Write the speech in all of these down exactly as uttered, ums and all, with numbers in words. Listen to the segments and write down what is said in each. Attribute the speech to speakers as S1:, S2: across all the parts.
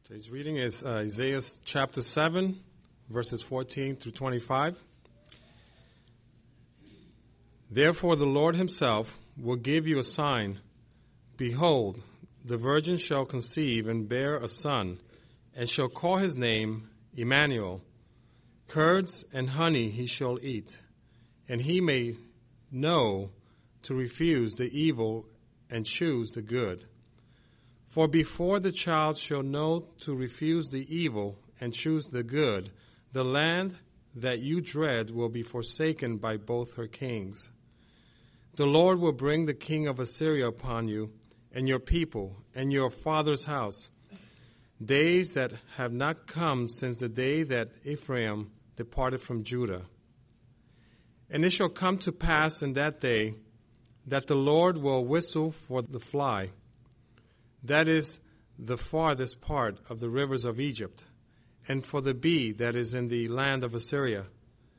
S1: Today's reading is uh, Isaiah chapter seven, verses fourteen through twenty-five. Therefore the Lord himself will give you a sign. Behold, the virgin shall conceive and bear a son, and shall call his name Emmanuel. Curds and honey he shall eat, and he may know to refuse the evil and choose the good. For before the child shall know to refuse the evil and choose the good, the land that you dread will be forsaken by both her kings. The Lord will bring the king of Assyria upon you, and your people, and your father's house, days that have not come since the day that Ephraim departed from Judah. And it shall come to pass in that day that the Lord will whistle for the fly, that is the farthest part of the rivers of Egypt, and for the bee that is in the land of Assyria.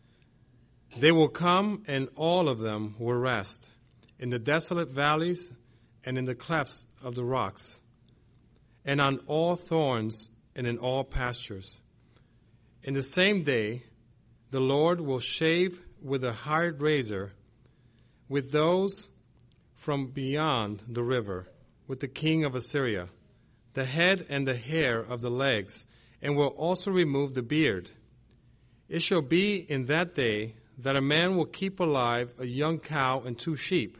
S1: They will come, and all of them will rest in the desolate valleys and in the clefts of the rocks, and on all thorns and in all pastures. In the same day, the Lord will shave with a hired razor with those from beyond the river, with the king of Assyria, the head and the hair of the legs, and will also remove the beard. It shall be in that day that a man will keep alive a young cow and two sheep.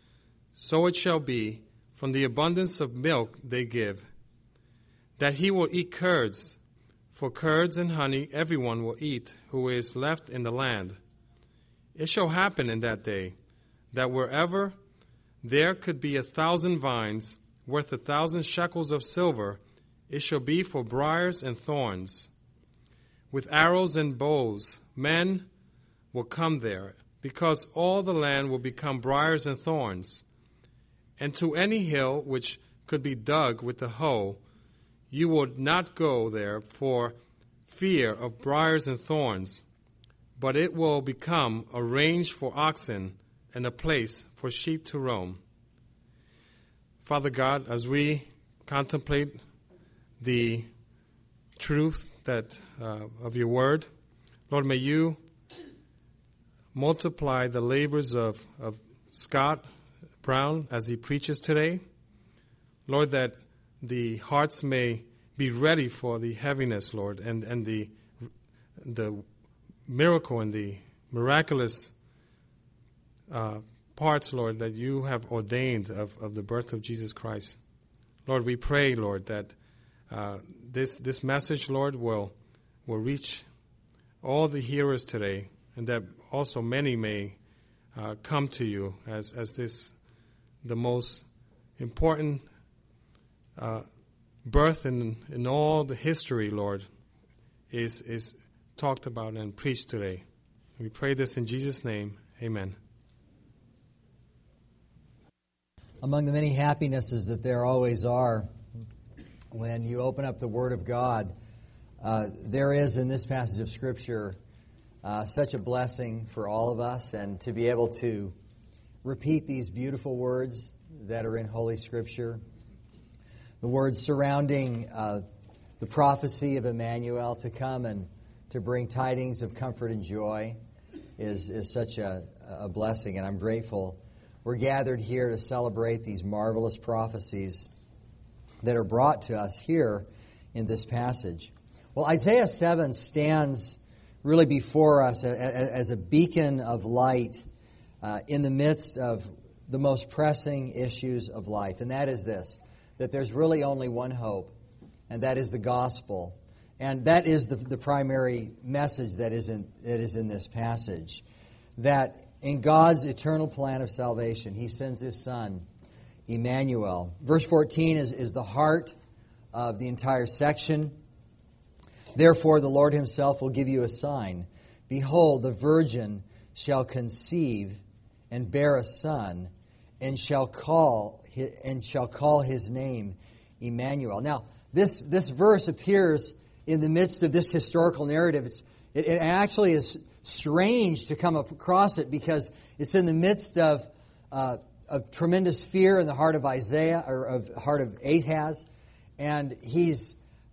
S1: So it shall be from the abundance of milk they give, that he will eat curds, for curds and honey everyone will eat who is left in the land. It shall happen in that day that wherever there could be a thousand vines worth a thousand shekels of silver, it shall be for briars and thorns. With arrows and bows, men will come there, because all the land will become briars and thorns. And to any hill which could be dug with the hoe, you would not go there for fear of briars and thorns, but it will become a range for oxen and a place for sheep to roam. Father God, as we contemplate the truth that uh, of your word, Lord, may you multiply the labors of, of Scott Brown as he preaches today. Lord, that the hearts may be ready for the heaviness, Lord, and, and the the miracle and the miraculous uh, parts, Lord, that you have ordained of, of the birth of Jesus Christ. Lord, we pray, Lord, that uh, this this message, Lord, will will reach all the hearers today, and that also many may uh, come to you as as this the most important uh, birth in in all the history, Lord, is is talked about and preached today. We pray this in Jesus' name. Amen.
S2: Among the many happinesses that there always are when you open up the Word of God, uh, there is in this passage of Scripture uh, such a blessing for all of us, and to be able to repeat these beautiful words that are in Holy Scripture. The words surrounding uh, the prophecy of Emmanuel to come and to bring tidings of comfort and joy is, is such a, a blessing, and I'm grateful we're gathered here to celebrate these marvelous prophecies that are brought to us here in this passage. Well, Isaiah seven stands really before us as a beacon of light uh, in the midst of the most pressing issues of life, and that is this, that there's really only one hope, and that is the gospel. And that is the, the primary message that is in, that is in this passage, that in God's eternal plan of salvation, He sends His Son, Emmanuel. Verse fourteen is, is the heart of the entire section. Therefore, the Lord Himself will give you a sign. Behold, the virgin shall conceive and bear a son, and shall call and shall call his name Emmanuel. Now, this this verse appears in the midst of this historical narrative. It's, it, it actually is strange to come across it because it's in the midst of uh, of tremendous fear in the heart of Isaiah, or of heart of Ahaz, and he's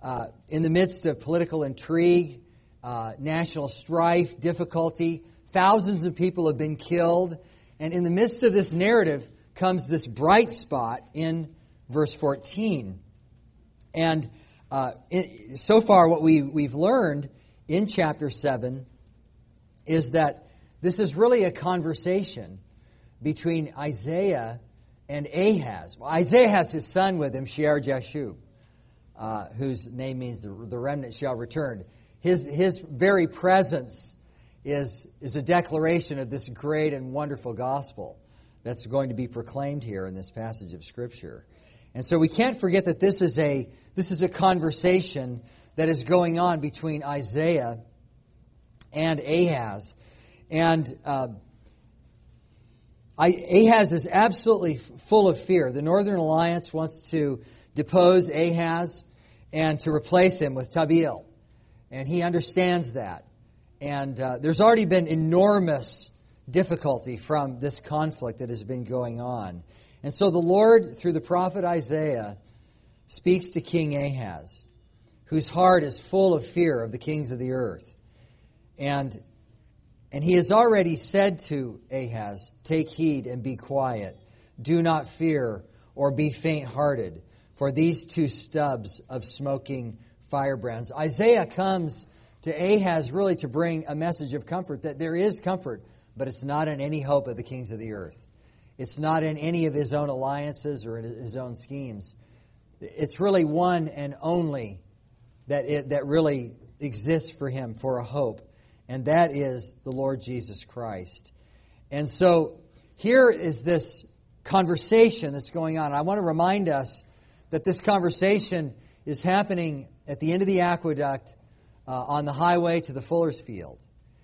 S2: uh, in the midst of political intrigue, uh, national strife, difficulty. Thousands of people have been killed. And in the midst of this narrative comes this bright spot in verse fourteen. And uh, it, so far what we, we've learned in chapter seven is that this is really a conversation between Isaiah and Ahaz. Well, Isaiah has his son with him, Shear-Jashub, uh, whose name means the, the remnant shall return. His, his very presence is, is a declaration of this great and wonderful gospel that's going to be proclaimed here in this passage of Scripture. And so we can't forget that this is a, this is a conversation that is going on between Isaiah and Ahaz. And uh, I, Ahaz is absolutely f- full of fear. The Northern Alliance wants to depose Ahaz and to replace him with Tabeel. And he understands that. And uh, there's already been enormous difficulty from this conflict that has been going on. And so the Lord, through the prophet Isaiah, speaks to King Ahaz, whose heart is full of fear of the kings of the earth. And, and he has already said to Ahaz, "Take heed and be quiet. Do not fear or be faint-hearted, for these two stubs of smoking firebrands." Isaiah comes to Ahaz really to bring a message of comfort, that there is comfort, but it's not in any hope of the kings of the earth. It's not in any of his own alliances or in his own schemes. It's really one and only that it, that really exists for him for a hope, and that is the Lord Jesus Christ. And so here is this conversation that's going on. I want to remind us that this conversation is happening at the end of the aqueduct uh, on the highway to the Fuller's Field.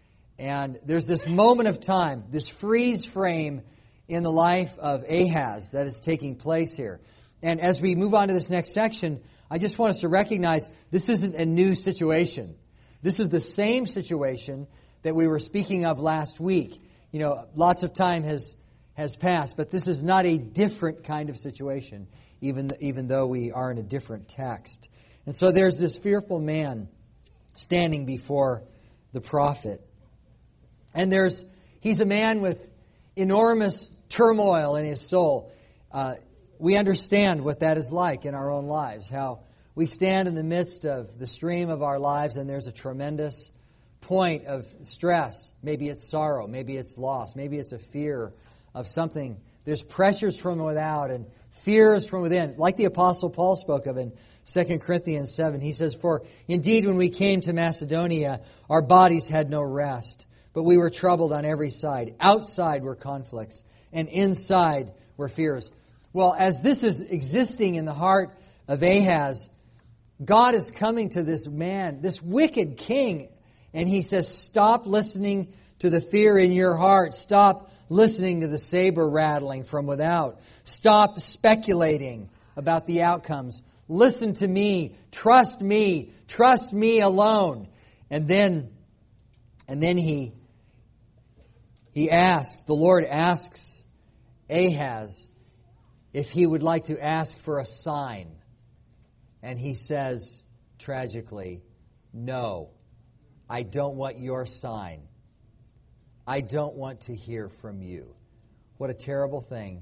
S2: And there's this moment of time, this freeze frame in the life of Ahaz that is taking place here. And as we move on to this next section, I just want us to recognize this isn't a new situation. This is the same situation that we were speaking of last week. You know, lots of time has has passed, but this is not a different kind of situation, even, even though we are in a different text. And so there's this fearful man standing before the prophet. And there's he's a man with enormous turmoil in his soul. Uh, we understand what that is like in our own lives, how we stand in the midst of the stream of our lives and there's a tremendous point of stress. Maybe it's sorrow, maybe it's loss, maybe it's a fear of something. There's pressures from without and fears from within. Like the Apostle Paul spoke of in Second Corinthians seven. He says, "For indeed when we came to Macedonia, our bodies had no rest, but we were troubled on every side. Outside were conflicts, and inside were fears." Well, as this is existing in the heart of Ahaz, God is coming to this man, this wicked king, and he says, stop listening to the fear in your heart. Stop listening to the saber rattling from without. Stop speculating about the outcomes. Listen to me. Trust me. Trust me alone. And then, and then he, he asks, the Lord asks Ahaz if he would like to ask for a sign. And he says, tragically, "No, I don't want your sign. I don't want to hear from you." What a terrible thing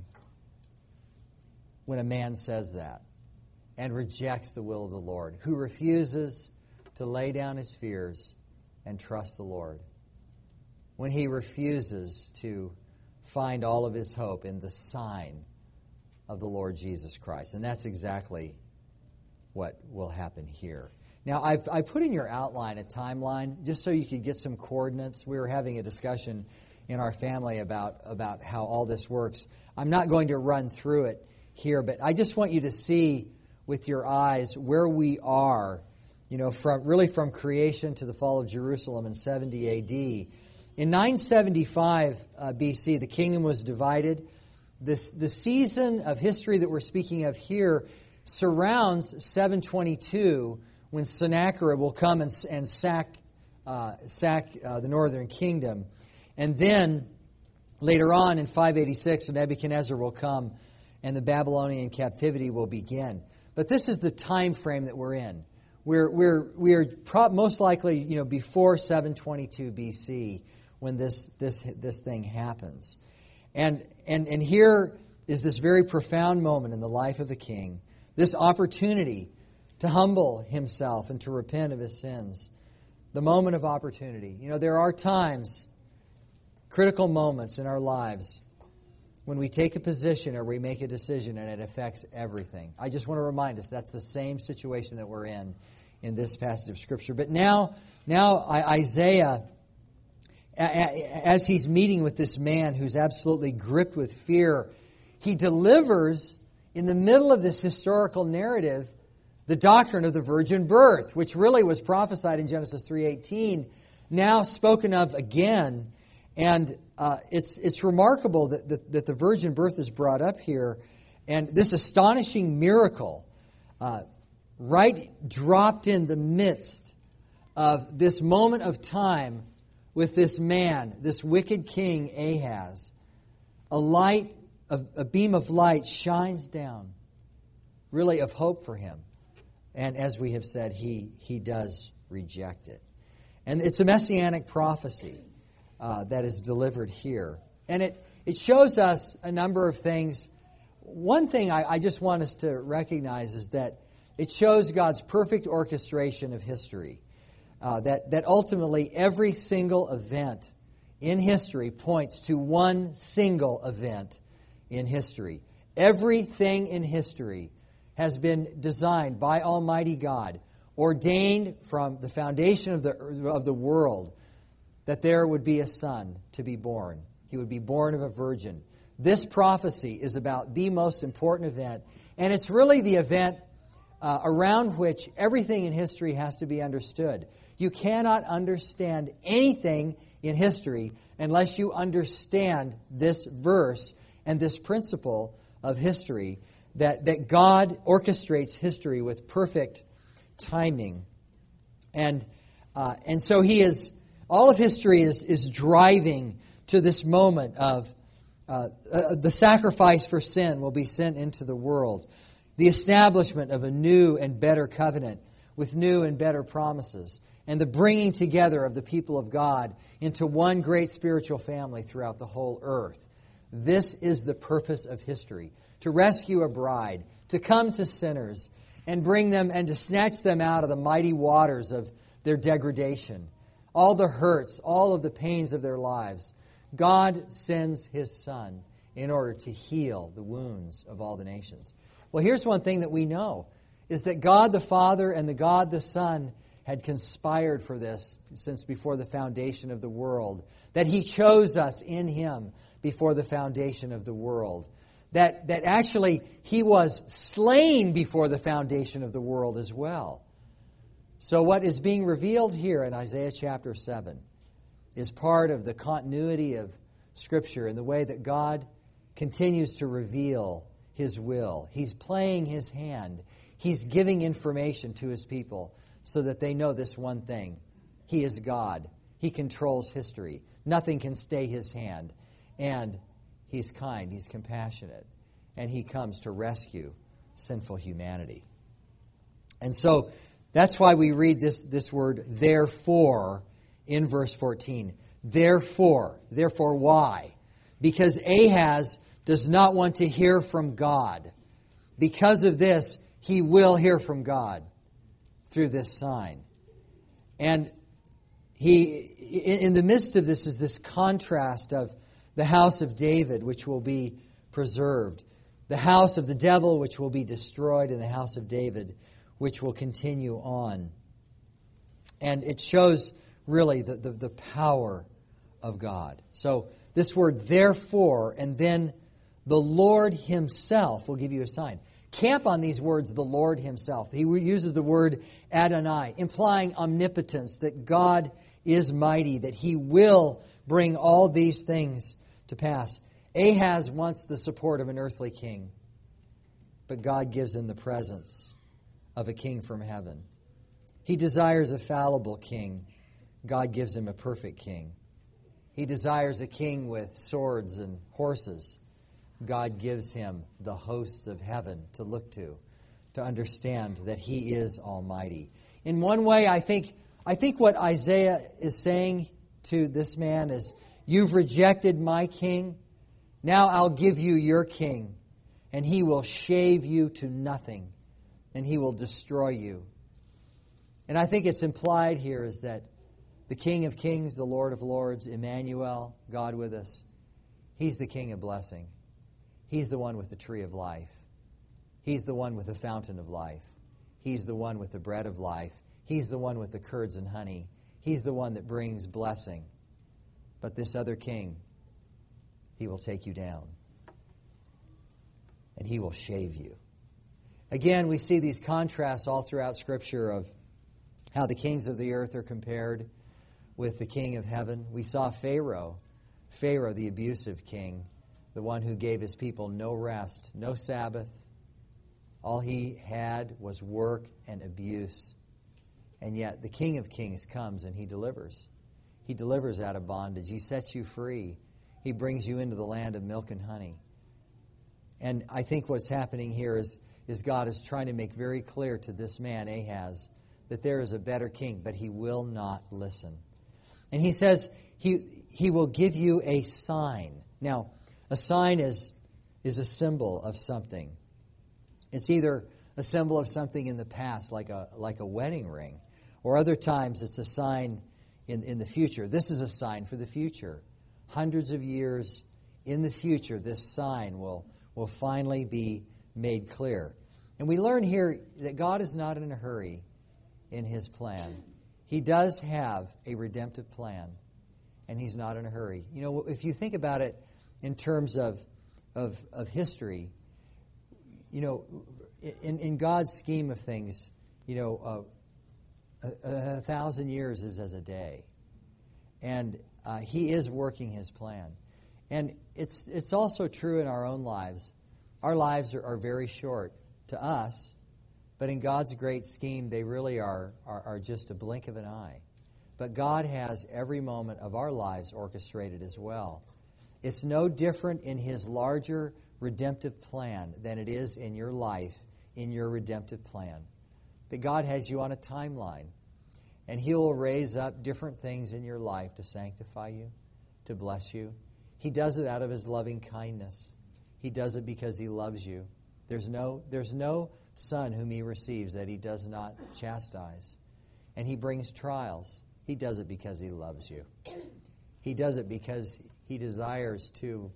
S2: when a man says that and rejects the will of the Lord, who refuses to lay down his fears and trust the Lord. When he refuses to find all of his hope in the sign of the Lord Jesus Christ. And that's exactly what will happen here. Now, I've I put in your outline a timeline just so you could get some coordinates. We were having a discussion in our family about, about how all this works. I'm not going to run through it here, but I just want you to see with your eyes where we are, you know, from really from creation to the fall of Jerusalem in seventy A D. In nine seventy-five uh, B C, the kingdom was divided. This the season of history that we're speaking of here surrounds seven twenty-two, when Sennacherib will come and, and sack uh, sack uh, the northern kingdom. And then later on in five eighty-six, Nebuchadnezzar will come and the Babylonian captivity will begin. But this is the time frame that we're in. We're we're we're pro- most likely, you know, before seven twenty-two B C when this this this thing happens, and and and here is this very profound moment in the life of the king, this opportunity to humble himself and to repent of his sins, the moment of opportunity. You know, there are times, critical moments in our lives, when we take a position or we make a decision and it affects everything. I just want to remind us that's the same situation that we're in in this passage of Scripture. But now, now Isaiah, as he's meeting with this man who's absolutely gripped with fear, he delivers, in the middle of this historical narrative, the doctrine of the virgin birth, which really was prophesied in Genesis three eighteen, now spoken of again. And uh, it's it's remarkable that, that, that the virgin birth is brought up here. And this astonishing miracle, uh, right dropped in the midst of this moment of time with this man, this wicked king Ahaz, a light, a, a beam of light shines down, really of hope for him. And as we have said, he, he does reject it. And it's a messianic prophecy uh, that is delivered here. And it, it shows us a number of things. One thing I, I just want us to recognize is that it shows God's perfect orchestration of history. Uh, that, that ultimately every single event in history points to one single event in history. Everything in history has been designed by Almighty God, ordained from the foundation of the, of the world, that there would be a son to be born. He would be born of a virgin. This prophecy is about the most important event, and it's really the event uh, around which everything in history has to be understood. You cannot understand anything in history unless you understand this verse and this principle of history, that, that God orchestrates history with perfect timing. And uh, and so he is, all of history is, is driving to this moment of uh, uh, the sacrifice for sin will be sent into the world. The establishment of a new and better covenant with new and better promises. And the bringing together of the people of God into one great spiritual family throughout the whole earth. This is the purpose of history. To rescue a bride, to come to sinners and bring them and to snatch them out of the mighty waters of their degradation. All the hurts, all of the pains of their lives. God sends His Son in order to heal the wounds of all the nations. Well, here's one thing that we know, is that God the Father and the God the Son had conspired for this since before the foundation of the world. That He chose us in Him before the foundation of the world. That, that actually He was slain before the foundation of the world as well. So what is being revealed here in Isaiah chapter seven is part of the continuity of Scripture in the way that God continues to reveal His will. He's playing His hand. He's giving information to His people so that they know this one thing. He is God. He controls history. Nothing can stay His hand. And He's kind. He's compassionate. And He comes to rescue sinful humanity. And so that's why we read this, this word, therefore, in verse fourteen. Therefore. Therefore, why? Because Ahaz does not want to hear from God. Because of this, he will hear from God through this sign. And he, in the midst of this is this contrast of the house of David, which will be preserved, the house of the devil, which will be destroyed, and the house of David, which will continue on. And it shows really the, the, the power of God. So this word, therefore, and then the Lord Himself will give you a sign. Camp on these words, the Lord Himself. He uses the word Adonai, implying omnipotence, that God is mighty, that He will bring all these things to pass. Ahaz wants the support of an earthly king, but God gives him the presence of a king from heaven. He desires a fallible king. God gives him a perfect king. He desires a king with swords and horses. God gives him the hosts of heaven to look to, to understand that He is almighty. in one way, I think, I think what Isaiah is saying to this man is, you've rejected my king. Now I'll give you your king, and he will shave you to nothing, and he will destroy you. And I think it's implied here is that the King of Kings, the Lord of Lords, Emmanuel, God with us, He's the King of blessing. He's the one with the tree of life. He's the one with the fountain of life. He's the one with the bread of life. He's the one with the curds and honey. He's the one that brings blessing. But this other king, he will take you down. And he will shave you. Again, we see these contrasts all throughout Scripture of how the kings of the earth are compared with the king of heaven. We saw Pharaoh, Pharaoh, the abusive king, the one who gave his people no rest, no Sabbath. All he had was work and abuse. And yet the King of Kings comes and he delivers. He delivers out of bondage. He sets you free. He brings you into the land of milk and honey. And I think what's happening here is, is God is trying to make very clear to this man, Ahaz, that there is a better king, but he will not listen. And he says he, he will give you a sign. Now, a sign is, is a symbol of something. It's either a symbol of something in the past, like a, like a wedding ring, or other times it's a sign in, in the future. This is a sign for the future. Hundreds of years in the future, this sign will, will finally be made clear. And we learn here that God is not in a hurry in His plan. He does have a redemptive plan, and He's not in a hurry. You know, if you think about it in terms of of, of history, you know, in, in God's scheme of things, you know, uh, a, a thousand years is as a day. And uh, He is working His plan. And it's it's also true in our own lives. Our lives are, are very short to us, but in God's great scheme, they really are, are, are just a blink of an eye. But God has every moment of our lives orchestrated as well. It's no different in His larger redemptive plan than it is in your life, in your redemptive plan. That God has you on a timeline, and He will raise up different things in your life to sanctify you, to bless you. He does it out of His loving kindness. He does it because He loves you. There's no, there's no son whom He receives that He does not chastise. And He brings trials. He does it because He loves you. He does it because He desires to,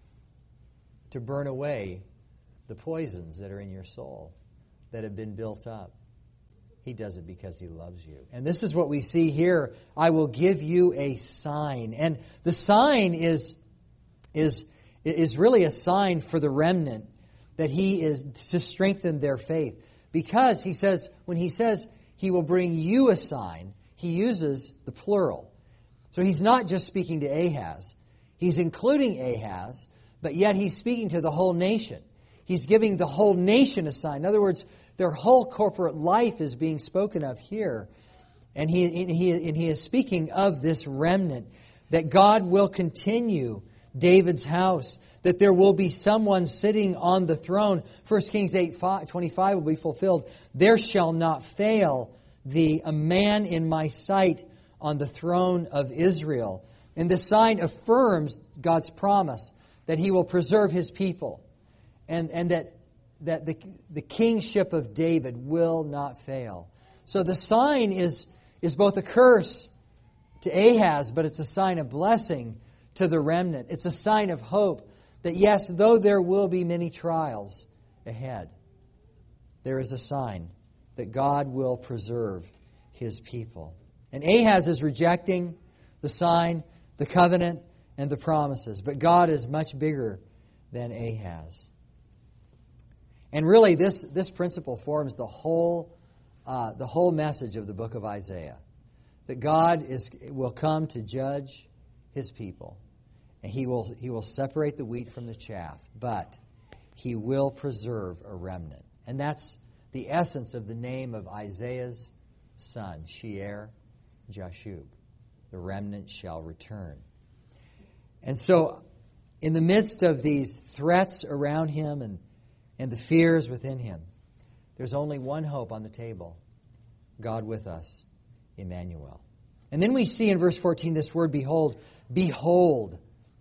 S2: to burn away the poisons that are in your soul that have been built up. He does it because He loves you. And this is what we see here. I will give you a sign. And the sign is, is, is really a sign for the remnant, that He is to strengthen their faith. Because He says, when He says He will bring you a sign, He uses the plural. So He's not just speaking to Ahaz. He's including Ahaz, but yet He's speaking to the whole nation. He's giving the whole nation a sign. In other words, their whole corporate life is being spoken of here. And he, and he, and he is speaking of this remnant, that God will continue David's house, that there will be someone sitting on the throne. First Kings eight twenty-five will be fulfilled. There shall not fail thee a man in my sight on the throne of Israel. And this sign affirms God's promise that He will preserve His people, and, and that, that the, the kingship of David will not fail. So the sign is, is both a curse to Ahaz, but it's a sign of blessing to the remnant. It's a sign of hope that, yes, though there will be many trials ahead, there is a sign that God will preserve His people. And Ahaz is rejecting the sign, the covenant, and the promises. But God is much bigger than Ahaz. And really, this, this principle forms the whole, uh, the whole message of the book of Isaiah. That God is will come to judge His people. And He will, he will separate the wheat from the chaff. But He will preserve a remnant. And that's the essence of the name of Isaiah's son, Shear Jashub. The remnant shall return. And so, in the midst of these threats around him and, and the fears within him, there's only one hope on the table. God with us, Emmanuel. And then we see in verse fourteen this word, behold. Behold.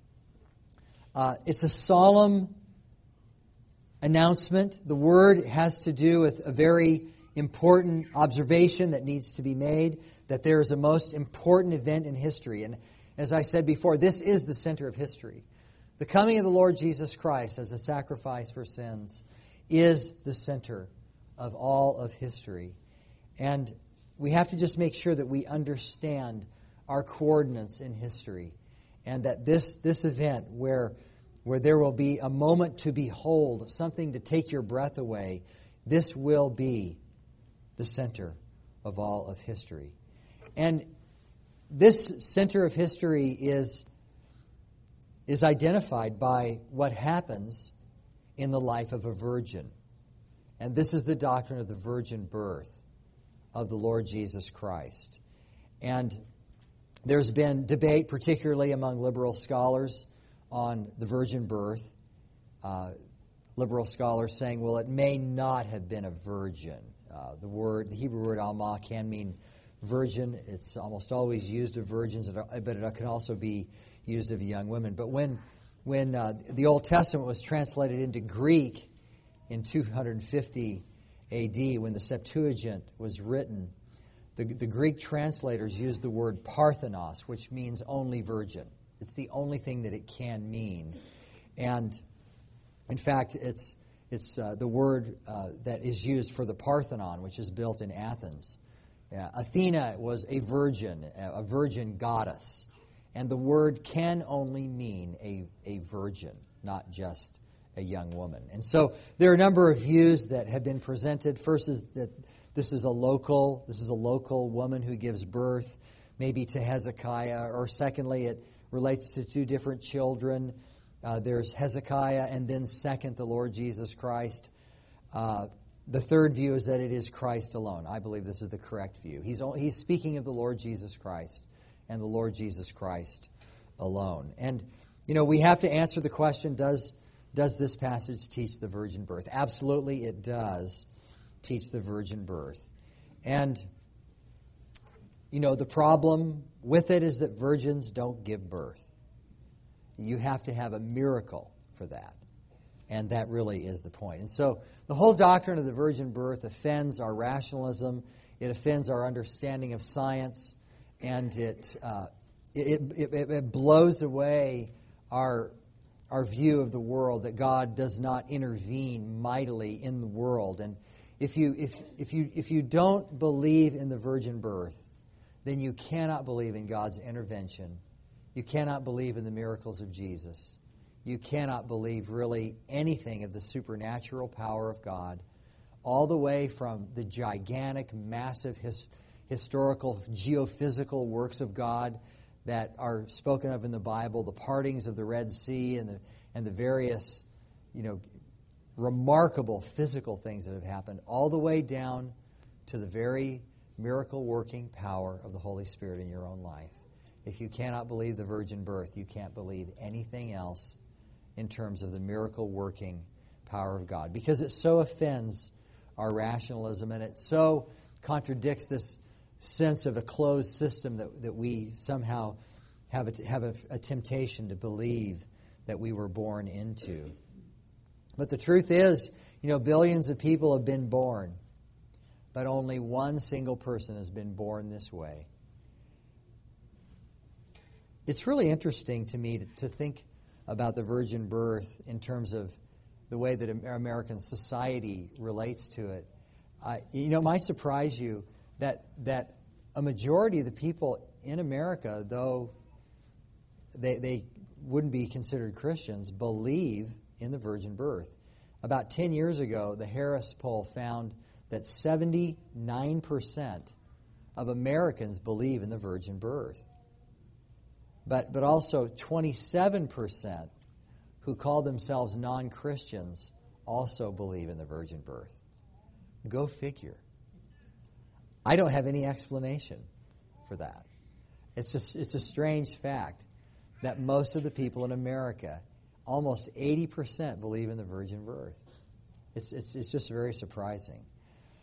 S2: Uh, it's a solemn announcement. The word has to do with a very important observation that needs to be made, that there is a most important event in history. And as I said before, this is the center of history. The coming of the Lord Jesus Christ as a sacrifice for sins is the center of all of history. And we have to just make sure that we understand our coordinates in history, and that this, this event where, where there will be a moment to behold, something to take your breath away, this will be the center of all of history. And this center of history is, is identified by what happens in the life of a virgin. And this is the doctrine of the virgin birth of the Lord Jesus Christ. And there's been debate, particularly among liberal scholars, on the virgin birth. Uh, liberal scholars saying, well, it may not have been a virgin. Uh, the word, the Hebrew word almah can mean virgin. It's almost always used of virgins, but it can also be used of young women. But when when uh, the Old Testament was translated into Greek in two fifty A D, when the Septuagint was written, the, the Greek translators used the word parthenos, which means only virgin. It's the only thing that it can mean. And in fact, it's it's uh, the word uh, that is used for the Parthenon, which is built in Athens. Uh, Athena was a virgin, a virgin goddess. And the word can only mean a, a virgin, not just a young woman. And so there are a number of views that have been presented. First is that this is a local, this is a local woman who gives birth, maybe to Hezekiah. Or secondly, it relates to two different children. Uh, there's Hezekiah, and then second, the Lord Jesus Christ. Uh, the third view is that it is Christ alone. I believe this is the correct view. He's, he's speaking of the Lord Jesus Christ and the Lord Jesus Christ alone. And, you know, we have to answer the question, does, does this passage teach the virgin birth? Absolutely, it does teach the virgin birth. And, you know, the problem with it is that virgins don't give birth. You have to have a miracle for that. And that really is the point. And so the whole doctrine of the virgin birth offends our rationalism. It offends our understanding of science. And it, uh, it, it, it blows away our, our view of the world, that God does not intervene mightily in the world. And if you, if, if you, if you don't believe in the virgin birth, then you cannot believe in God's intervention. You cannot believe in the miracles of Jesus. You cannot believe really anything of the supernatural power of God, all the way from the gigantic, massive his, historical, geophysical works of God that are spoken of in the Bible, the partings of the Red Sea and the, and the various, you know, remarkable physical things that have happened, all the way down to the very miracle-working power of the Holy Spirit in your own life. If you cannot believe the virgin birth, you can't believe anything else in terms of the miracle-working power of God, because it so offends our rationalism, and it so contradicts this sense of a closed system that, that we somehow have, a, have a, a temptation to believe that we were born into. But the truth is, you know, billions of people have been born, but only one single person has been born this way. It's really interesting to me to, to think about the virgin birth in terms of the way that American society relates to it. Uh, you know, it might surprise you that that a majority of the people in America, though they, they wouldn't be considered Christians, believe in the virgin birth. About ten years ago, the Harris poll found that seventy-nine percent of Americans believe in the virgin birth. But, but also twenty-seven percent who call themselves non-Christians also believe in the virgin birth. Go figure. I don't have any explanation for that. It's just, it's a strange fact that most of the people in America, almost eighty percent, believe in the virgin birth. It's, it's, it's just very surprising.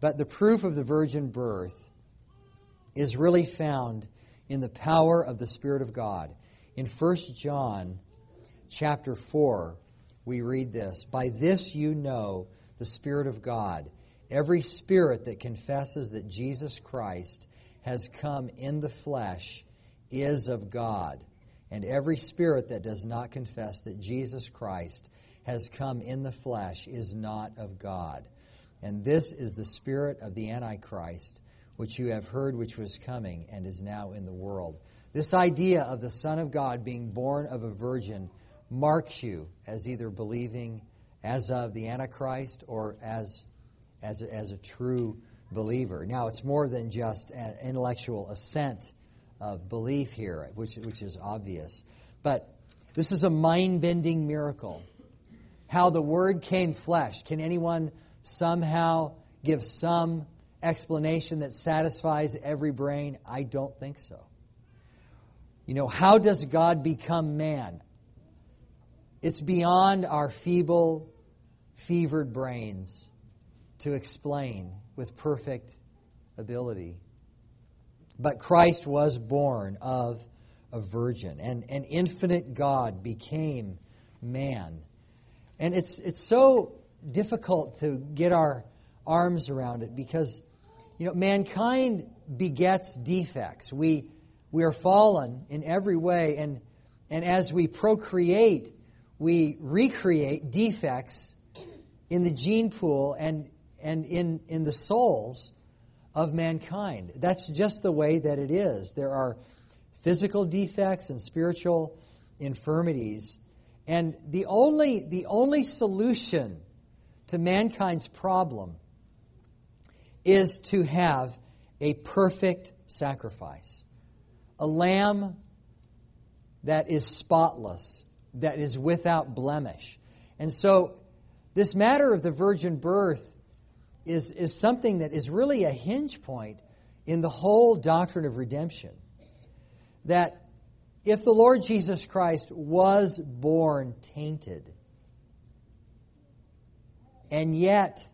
S2: But the proof of the virgin birth is really found in the power of the Spirit of God. In First John chapter four, we read this, "By this you know the Spirit of God. Every spirit that confesses that Jesus Christ has come in the flesh is of God. And every spirit that does not confess that Jesus Christ has come in the flesh is not of God. And this is the spirit of the Antichrist, which you have heard which was coming and is now in the world." This idea of the Son of God being born of a virgin marks you as either believing as of the Antichrist or as, as, a, as a true believer. Now, it's more than just an intellectual assent of belief here, which, which is obvious. But this is a mind-bending miracle. How the Word came flesh. Can anyone somehow give some explanation that satisfies every brain? I don't think so. You know, how does God become man? It's beyond our feeble, fevered brains to explain with perfect ability. But Christ was born of a virgin, and an infinite God became man. And it's it's so difficult to get our arms around it because, you know, mankind begets defects. We we are fallen in every way, and and as we procreate, we recreate defects in the gene pool and and in, in the souls of mankind. That's just the way that it is. There are physical defects and spiritual infirmities. And the only the only solution to mankind's problem is to have a perfect sacrifice. A lamb that is spotless, that is without blemish. And so this matter of the virgin birth is, is something that is really a hinge point in the whole doctrine of redemption. That if the Lord Jesus Christ was born tainted, and yet,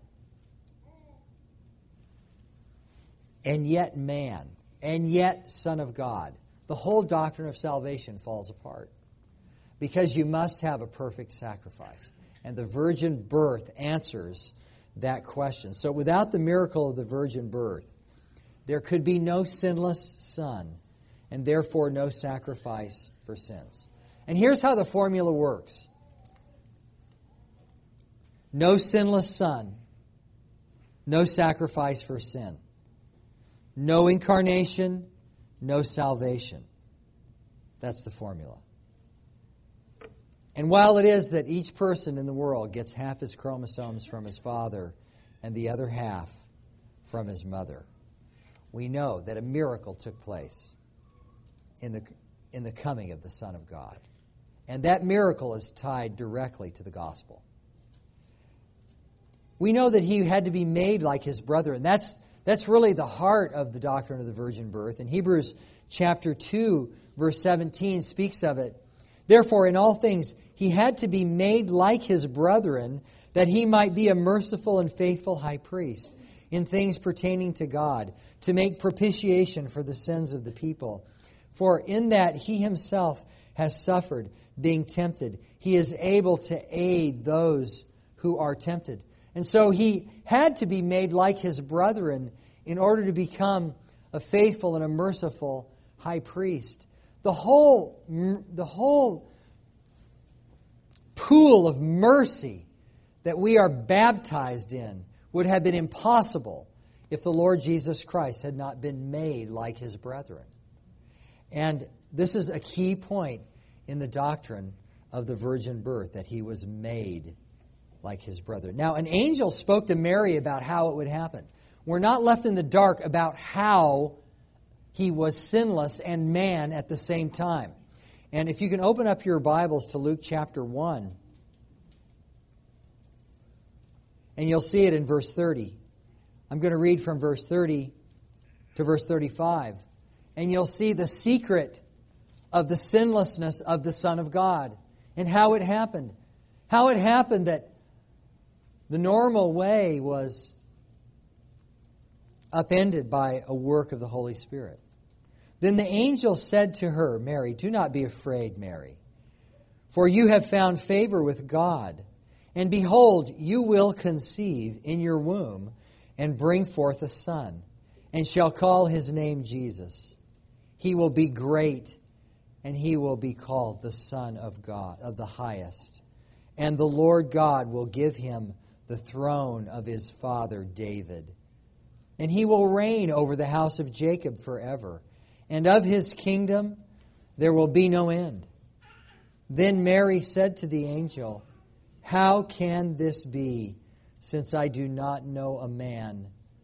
S2: and yet man, and yet Son of God, the whole doctrine of salvation falls apart. Because you must have a perfect sacrifice. And the virgin birth answers that question. So without the miracle of the virgin birth, there could be no sinless Son, and therefore no sacrifice for sins. And here's how the formula works. No sinless Son, no sacrifice for sin. No incarnation, no salvation. That's the formula. And while it is that each person in the world gets half his chromosomes from his father and the other half from his mother, we know that a miracle took place in the, in the coming of the Son of God. And that miracle is tied directly to the gospel. We know that he had to be made like his brother, and that's, that's really the heart of the doctrine of the virgin birth. In Hebrews chapter two, verse seventeen speaks of it. Therefore, in all things, he had to be made like his brethren, that he might be a merciful and faithful high priest in things pertaining to God, to make propitiation for the sins of the people. For in that he himself has suffered, being tempted, he is able to aid those who are tempted. And so he had to be made like his brethren in order to become a faithful and a merciful high priest. The whole, the whole pool of mercy that we are baptized in would have been impossible if the Lord Jesus Christ had not been made like his brethren. And this is a key point in the doctrine of the virgin birth, that he was made like his brother. Now, an angel spoke to Mary about how it would happen. We're not left in the dark about how he was sinless and man at the same time. And if you can open up your Bibles to Luke chapter one, and you'll see it in verse thirty. I'm going to read from verse thirty to verse thirty-five. And you'll see the secret of the sinlessness of the Son of God and how it happened. How it happened that the normal way was upended by a work of the Holy Spirit. Then the angel said to her, Mary, do not be afraid, Mary, for you have found favor with God. And behold, you will conceive in your womb and bring forth a son, and shall call his name Jesus. He will be great, and he will be called the Son of God, of the Highest. And the Lord God will give him the throne of his father David. And he will reign over the house of Jacob forever, and of his kingdom there will be no end. Then Mary said to the angel, how can this be, since I do not know a man?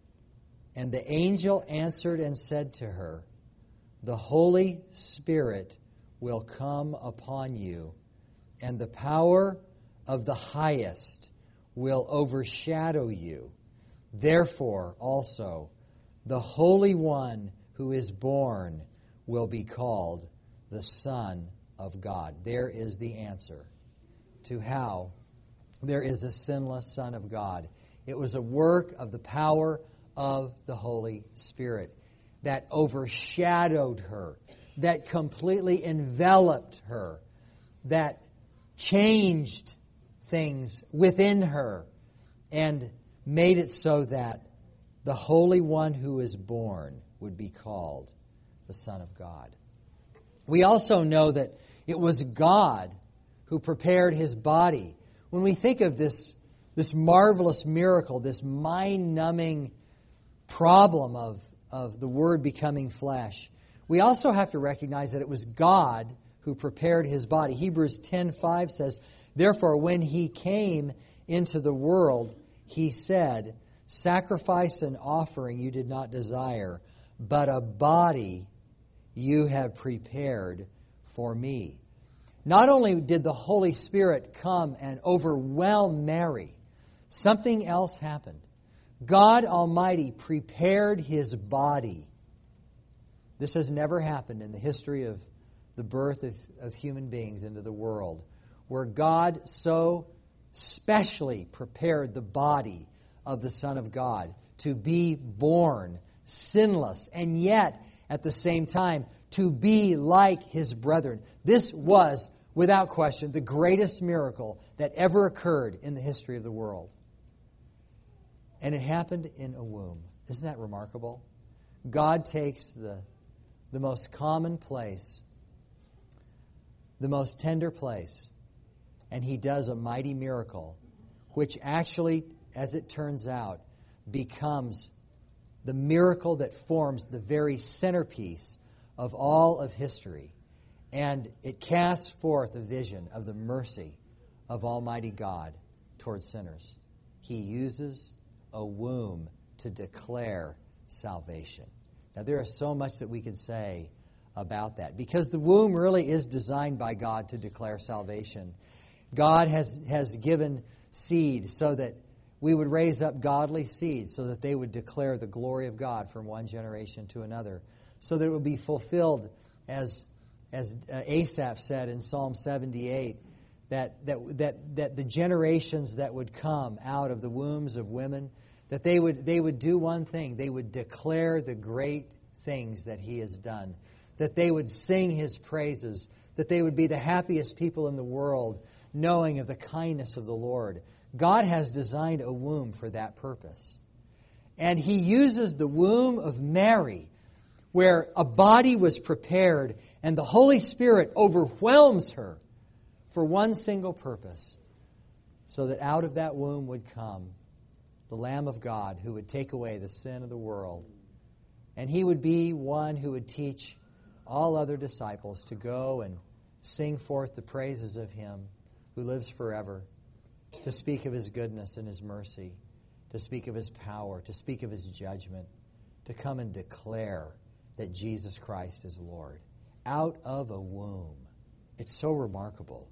S2: And the angel answered and said to her, the Holy Spirit will come upon you, and the power of the Highest will overshadow you. Therefore also the Holy One who is born will be called the Son of God. There is the answer to how there is a sinless Son of God. It was a work of the power of the Holy Spirit that overshadowed her, that completely enveloped her, that changed things within her and made it so that the Holy One who is born would be called the Son of God. We also know that it was God who prepared his body. When we think of this, this marvelous miracle, this mind-numbing problem of, of the Word becoming flesh, we also have to recognize that it was God who prepared his body. Hebrews ten five says, therefore, when he came into the world, he said, sacrifice and offering you did not desire, but a body you have prepared for me. Not only did the Holy Spirit come and overwhelm Mary, something else happened. God Almighty prepared his body. This has never happened in the history of the birth of, of human beings into the world, where God so specially prepared the body of the Son of God to be born sinless, and yet, at the same time, to be like his brethren. This was, without question, the greatest miracle that ever occurred in the history of the world. And it happened in a womb. Isn't that remarkable? God takes the, the most common place, the most tender place, and he does a mighty miracle, which actually, as it turns out, becomes the miracle that forms the very centerpiece of all of history. And it casts forth a vision of the mercy of Almighty God towards sinners. He uses a womb to declare salvation. Now, there is so much that we can say about that, because the womb really is designed by God to declare salvation. God has, has given seed so that we would raise up godly seed, so that they would declare the glory of God from one generation to another, so that it would be fulfilled, as, as uh, Asaph said in Psalm seventy-eight, that, that, that, that the generations that would come out of the wombs of women, that they would, they would do one thing. They would declare the great things that he has done, that they would sing his praises, that they would be the happiest people in the world, knowing of the kindness of the Lord. God has designed a womb for that purpose. And he uses the womb of Mary, where a body was prepared, and the Holy Spirit overwhelms her for one single purpose, so that out of that womb would come the Lamb of God who would take away the sin of the world. And he would be one who would teach all other disciples to go and sing forth the praises of him who lives forever, to speak of his goodness and his mercy, to speak of his power, to speak of his judgment, to come and declare that Jesus Christ is Lord. Out of a womb. It's so remarkable.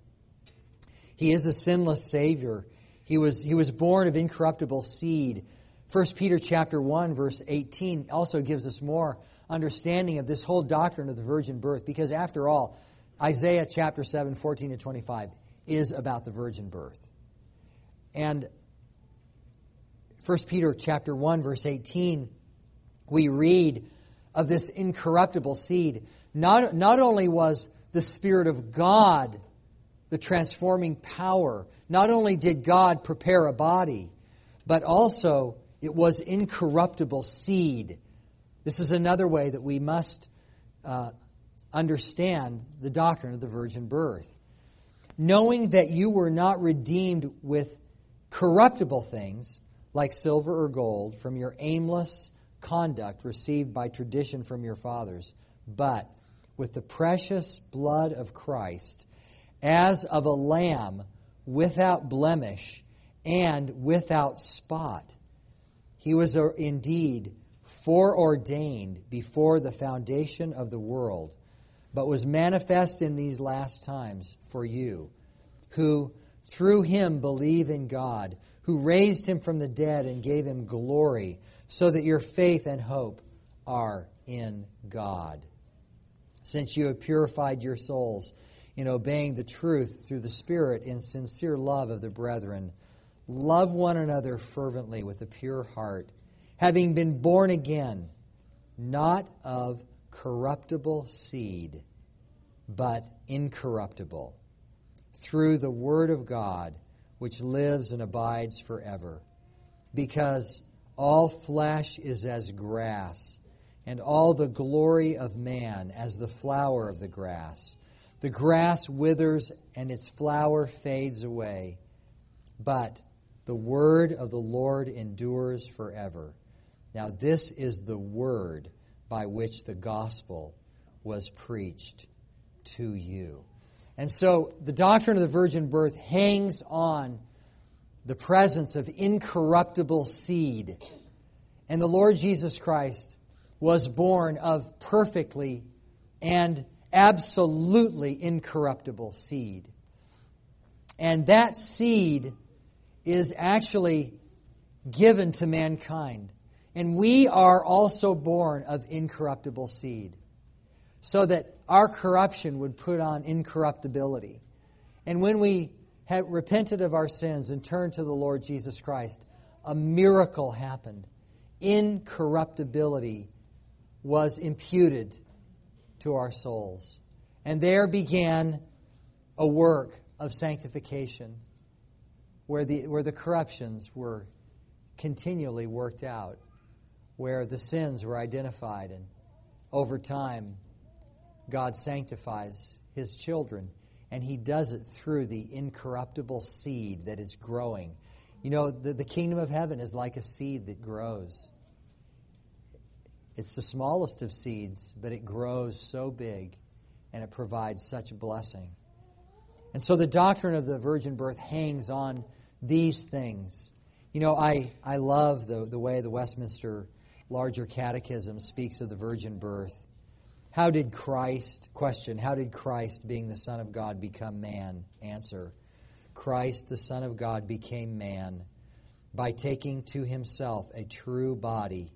S2: He is a sinless Savior. He was, he was born of incorruptible seed. First Peter chapter one, verse eighteen also gives us more understanding of this whole doctrine of the virgin birth, because after all, Isaiah chapter seven, fourteen to twenty-five is about the virgin birth. And First Peter chapter one, verse eighteen we read of this incorruptible seed. Not, not only was the Spirit of God the transforming power, not only did God prepare a body, but also it was incorruptible seed. This is another way that we must uh, understand the doctrine of the virgin birth. Knowing that you were not redeemed with corruptible things, like silver or gold, from your aimless conduct received by tradition from your fathers, but with the precious blood of Christ, as of a lamb without blemish and without spot. He was indeed foreordained before the foundation of the world, but was manifest in these last times for you, who through him believe in God, who raised him from the dead and gave him glory, so that your faith and hope are in God. Since you have purified your souls in obeying the truth through the Spirit in sincere love of the brethren, love one another fervently with a pure heart, having been born again, not of corruptible seed, but incorruptible, through the Word of God, which lives and abides forever. Because all flesh is as grass, and all the glory of man as the flower of the grass. The grass withers and its flower fades away, but the word of the Lord endures forever. Now this is the word by which the gospel was preached to you. And so the doctrine of the virgin birth hangs on the presence of incorruptible seed. And the Lord Jesus Christ was born of perfectly and absolutely incorruptible seed. And that seed is actually given to mankind. And we are also born of incorruptible seed, so that our corruption would put on incorruptibility. And when we had repented of our sins and turned to the Lord Jesus Christ, a miracle happened. Incorruptibility was imputed to our souls. And there began a work of sanctification where the, where the corruptions were continually worked out, where the sins were identified, and over time God sanctifies His children, and He does it through the incorruptible seed that is growing. You know, the, the kingdom of heaven is like a seed that grows. It's the smallest of seeds, but it grows so big, and it provides such blessing. And so the doctrine of the virgin birth hangs on these things. You know, I, I love the, the way the Westminster Larger Catechism speaks of the virgin birth. How did Christ, question, how did Christ, being the Son of God, become man? Answer, Christ, the Son of God, became man by taking to Himself a true body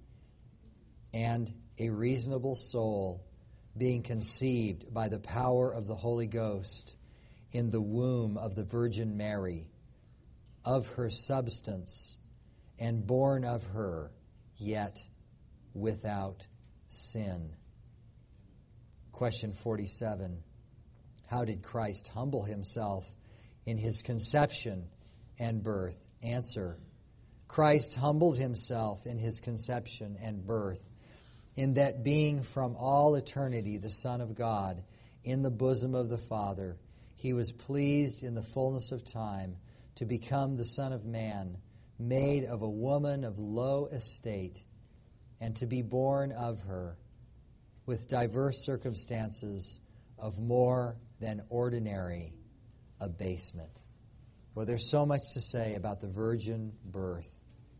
S2: and a reasonable soul, being conceived by the power of the Holy Ghost in the womb of the Virgin Mary, of her substance, and born of her, yet without sin. Question forty-seven. How did Christ humble Himself in His conception and birth? Answer. Christ humbled Himself in His conception and birth, in that being from all eternity the Son of God, in the bosom of the Father, He was pleased in the fullness of time to become the Son of Man, made of a woman of low estate, and to be born of her, with diverse circumstances of more than ordinary abasement. Well, there's so much to say about the virgin birth.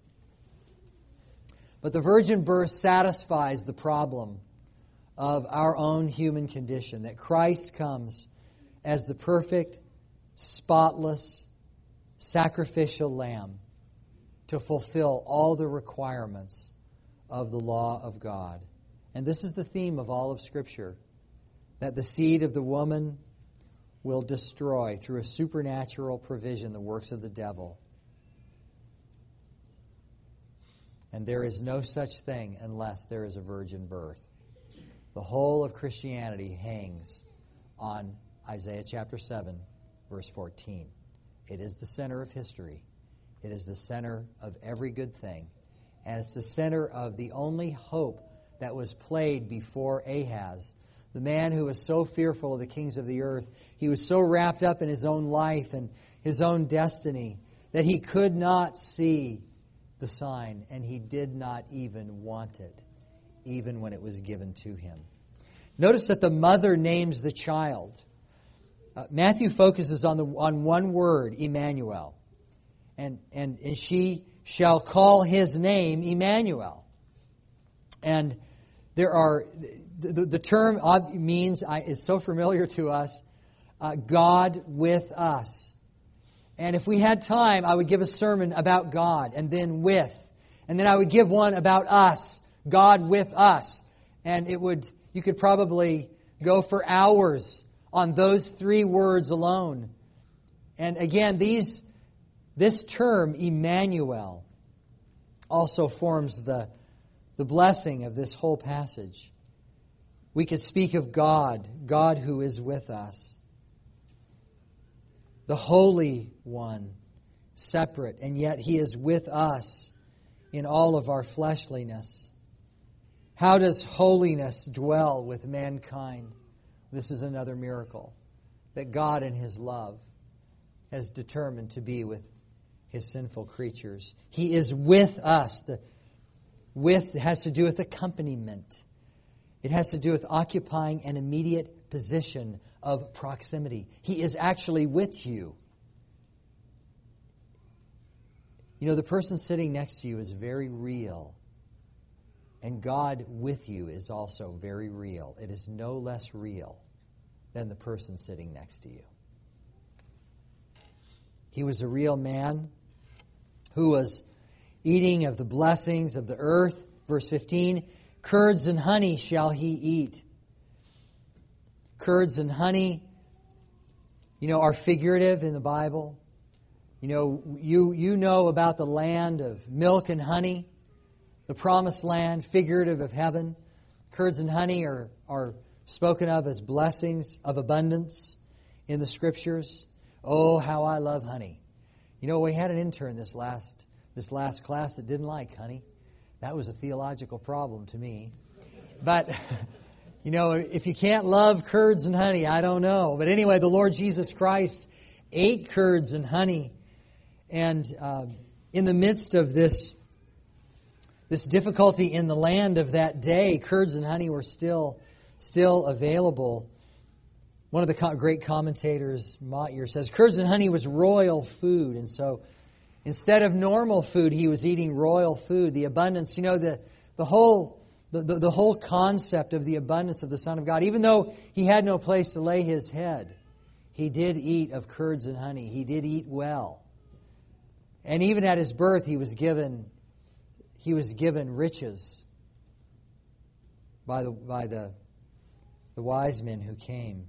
S2: But the virgin birth satisfies the problem of our own human condition, that Christ comes as the perfect, spotless, sacrificial lamb to fulfill all the requirements of the law of God. And this is the theme of all of Scripture, that the seed of the woman will destroy through a supernatural provision the works of the devil. And there is no such thing unless there is a virgin birth. The whole of Christianity hangs on Isaiah chapter seven, verse fourteen. It is the center of history. It is the center of every good thing. And it's the center of the only hope that was played before Ahaz, the man who was so fearful of the kings of the earth. He was so wrapped up in his own life and his own destiny that he could not see the sign, and he did not even want it, even when it was given to him. Notice that the mother names the child. Uh, Matthew focuses on the on one word, Emmanuel. And, and, and she shall call his name Emmanuel. And there are, the, the term means, it's so familiar to us, uh, God with us. And if we had time, I would give a sermon about God, and then with. And then I would give one about us, God with us. And it would, you could probably go for hours on those three words alone. And again, these, this term, Emmanuel, also forms the, the blessing of this whole passage. We could speak of God, God who is with us. The Holy One, separate, and yet He is with us in all of our fleshliness. How does holiness dwell with mankind? This is another miracle that God in His love has determined to be with His sinful creatures. He is with us. The with has to do with accompaniment. It has to do with occupying an immediate position of proximity. He is actually with you. You know, the person sitting next to you is very real. And God with you is also very real. It is no less real than the person sitting next to you. He was a real man who was eating of the blessings of the earth. Verse fifteen, curds and honey shall he eat. Curds and honey, you know, are figurative in the Bible. You know, you, you know about the land of milk and honey, the promised land, figurative of heaven. Curds and honey are, are spoken of as blessings of abundance in the Scriptures. Oh, how I love honey. You know, we had an intern this last this last class that didn't like honey. That was a theological problem to me. But, you know, if you can't love curds and honey, I don't know. But anyway, the Lord Jesus Christ ate curds and honey. And uh, in the midst of this, this difficulty in the land of that day, curds and honey were still, still available. One of the co- great commentators, Motyer, says, curds and honey was royal food. And so instead of normal food, he was eating royal food. The abundance, you know, the, the whole the, the, the whole concept of the abundance of the Son of God. Even though he had no place to lay his head, he did eat of curds and honey. He did eat well. And even at his birth, he was given he was given riches by the by the, the wise men who came.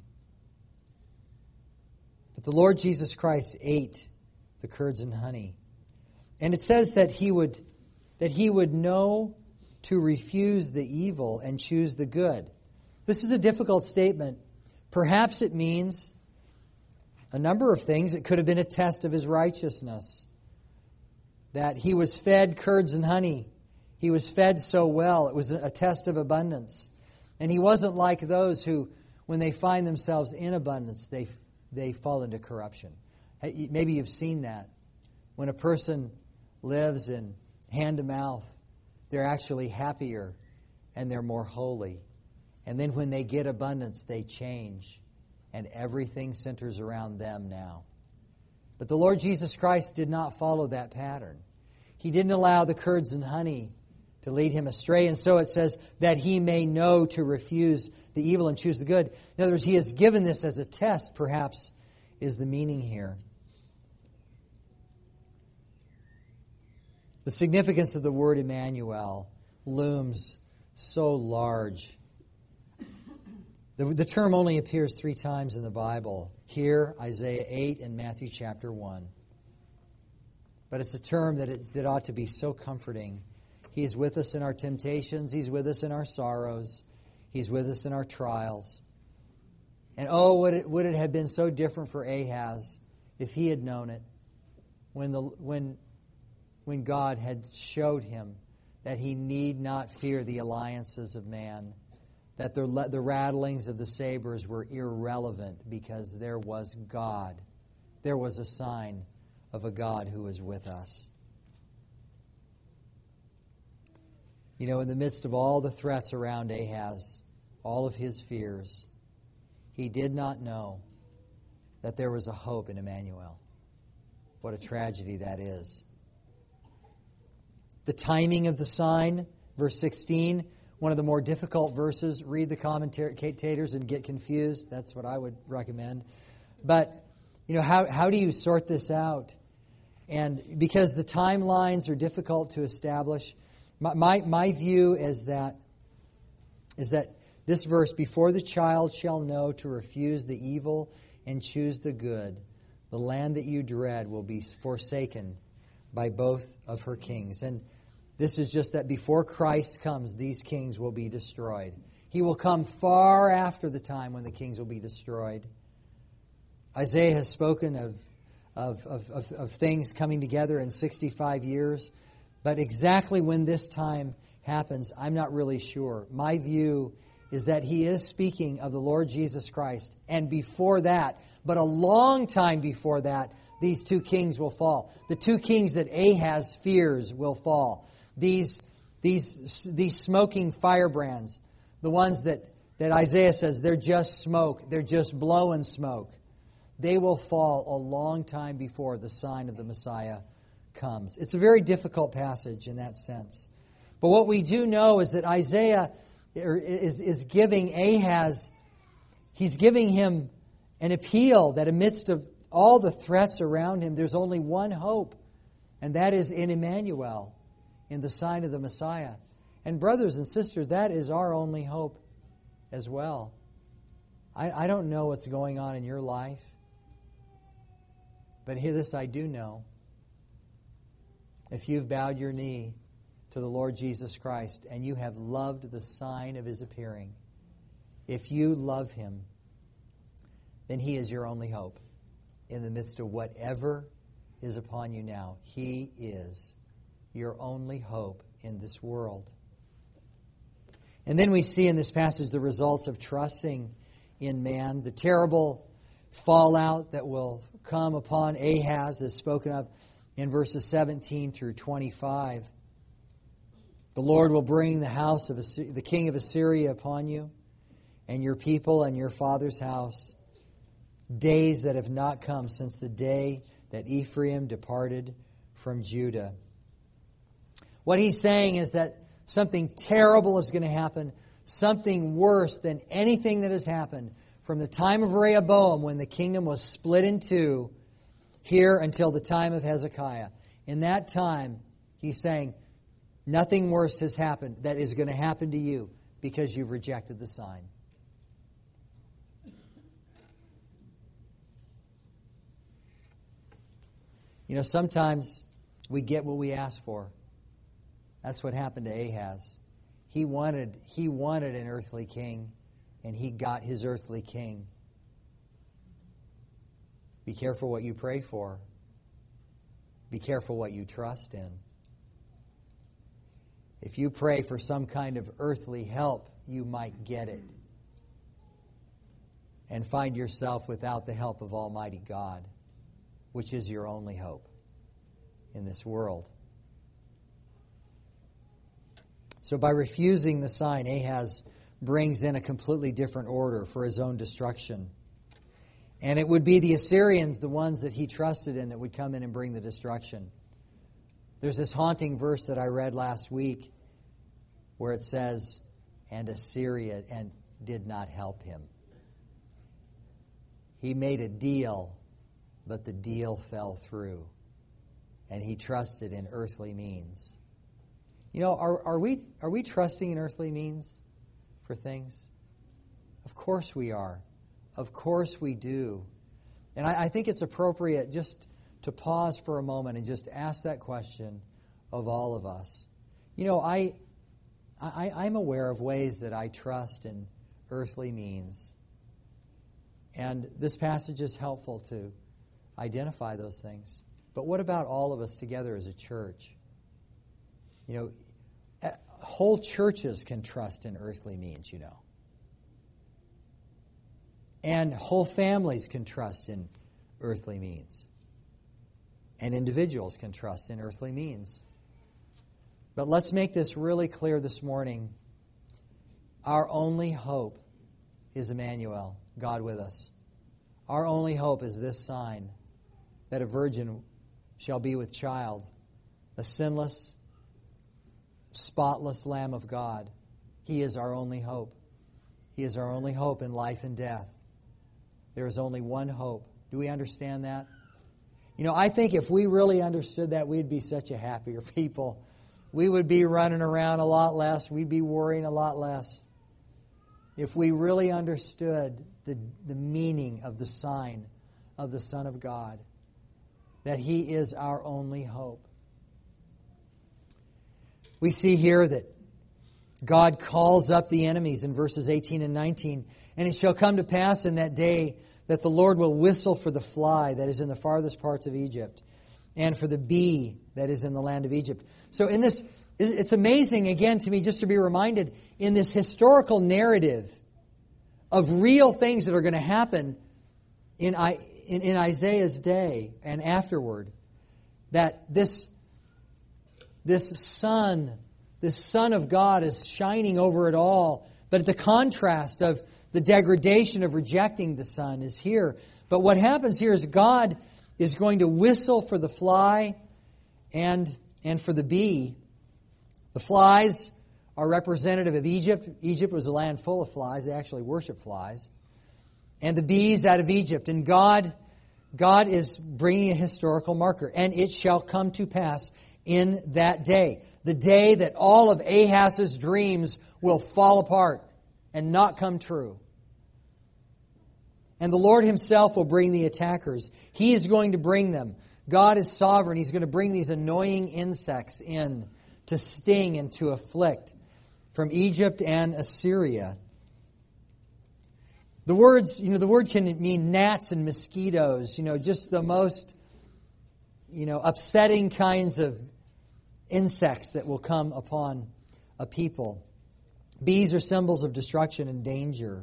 S2: But the Lord Jesus Christ ate the curds and honey. And it says that he would that he would know to refuse the evil and choose the good. This is a difficult statement. Perhaps it means a number of things. It could have been a test of his righteousness. That he was fed curds and honey. He was fed so well. It was a test of abundance. And he wasn't like those who, when they find themselves in abundance, they they fall into corruption. Maybe you've seen that. When a person lives in hand to mouth, they're actually happier and they're more holy. And then when they get abundance, they change. And everything centers around them now. But the Lord Jesus Christ did not follow that pattern. He didn't allow the curds and honey to lead him astray. And so it says that he may know to refuse the evil and choose the good. In other words, he has given this as a test, perhaps, is the meaning here. The significance of the word Emmanuel looms so large. The, the term only appears three times in the Bible. Here, Isaiah eight, and Matthew chapter one. But it's a term that, it, that ought to be so comforting He's with us in our temptations. He's with us in our sorrows. He's with us in our trials. And oh, would it, would it have been so different for Ahaz if he had known it when the when when God had showed him that he need not fear the alliances of man, that the, the rattlings of the sabers were irrelevant because there was God. There was a sign of a God who was with us. You know, in the midst of all the threats around Ahaz, all of his fears, he did not know that there was a hope in Emmanuel. What a tragedy that is. The timing of the sign, verse sixteen, one of the more difficult verses. Read the commentators and get confused. That's what I would recommend. But, you know, how, how do you sort this out? And because the timelines are difficult to establish, my, my, my view is that is that this verse, before the child shall know to refuse the evil and choose the good, the land that you dread will be forsaken by both of her kings. And this is just that before Christ comes, these kings will be destroyed. He will come far after the time when the kings will be destroyed. Isaiah has spoken of, of, of, of, of things coming together in sixty-five years, but exactly when this time happens, I'm not really sure. My view is that he is speaking of the Lord Jesus Christ, and before that, but a long time before that, these two kings will fall. The two kings that Ahaz fears will fall. These, these, these smoking firebrands, the ones that, that Isaiah says, they're just smoke, they're just blowing smoke. They will fall a long time before the sign of the Messiah comes. It's a very difficult passage in that sense. But what we do know is that Isaiah is, is giving Ahaz, he's giving him an appeal that amidst of all the threats around him, there's only one hope, and that is in Emmanuel, in the sign of the Messiah. And brothers and sisters, that is our only hope as well. I, I don't know what's going on in your life, but here this I do know. If you've bowed your knee to the Lord Jesus Christ and you have loved the sign of His appearing, if you love Him, then He is your only hope. In the midst of whatever is upon you now, He is your only hope in this world. And then we see in this passage the results of trusting in man, the terrible fallout that will come upon Ahaz is spoken of in verses seventeen through twenty-five. The Lord will bring the house of Assyria, the king of Assyria upon you, and your people and your father's house, days that have not come since the day that Ephraim departed from Judah. What he's saying is that something terrible is going to happen, something worse than anything that has happened from the time of Rehoboam, when the kingdom was split in two, here until the time of Hezekiah. In that time, he's saying, nothing worse has happened that is going to happen to you because you've rejected the sign. You know, sometimes we get what we ask for. That's what happened to Ahaz. He wanted, he wanted an earthly king, and he got his earthly king. Be careful what you pray for. Be careful what you trust in. If you pray for some kind of earthly help, you might get it and find yourself without the help of Almighty God, which is your only hope in this world. So by refusing the sign, Ahaz brings in a completely different order for his own destruction. And it would be the Assyrians, the ones that he trusted in, that would come in and bring the destruction. There's this haunting verse that I read last week where it says, and Assyria and did not help him. He made a deal, but the deal fell through. And he trusted in earthly means. You know, are, are we are we trusting in earthly means for things? Of course we are. Of course we do. And I, I think it's appropriate just to pause for a moment and just ask that question of all of us. You know, I, I, I'm aware of ways that I trust in earthly means. And this passage is helpful to identify those things. But what about all of us together as a church? You know, whole churches can trust in earthly means, you know. And whole families can trust in earthly means. And individuals can trust in earthly means. But let's make this really clear this morning. Our only hope is Emmanuel, God with us. Our only hope is this sign, that a virgin shall be with child, a sinless, spotless Lamb of God. He is our only hope. He is our only hope in life and death. There is only one hope. Do we understand that? You know, I think if we really understood that, we'd be such a happier people. We would be running around a lot less. We'd be worrying a lot less. If we really understood the, the meaning of the sign of the Son of God, that He is our only hope. We see here that God calls up the enemies in verses eighteen and nineteen. And it shall come to pass in that day that the Lord will whistle for the fly that is in the farthest parts of Egypt, and for the bee that is in the land of Egypt. So in this, it's amazing, again, to me, just to be reminded, in this historical narrative of real things that are going to happen in, in, in Isaiah's day and afterward, that this, this sun, this Son of God is shining over it all. But the contrast of the degradation of rejecting the Son is here. But what happens here is God is going to whistle for the fly and, and for the bee. The flies are representative of Egypt. Egypt was a land full of flies. They actually worship flies. And the bees out of Egypt. And God, God is bringing a historical marker. And it shall come to pass in that day. The day that all of Ahaz's dreams will fall apart and not come true. And the Lord Himself will bring the attackers. He is going to bring them. God is sovereign. He's going to bring these annoying insects in to sting and to afflict from Egypt and Assyria. The words, you know, the word can mean gnats and mosquitoes, you know, just the most, you know, upsetting kinds of insects that will come upon a people. Bees are symbols of destruction and danger.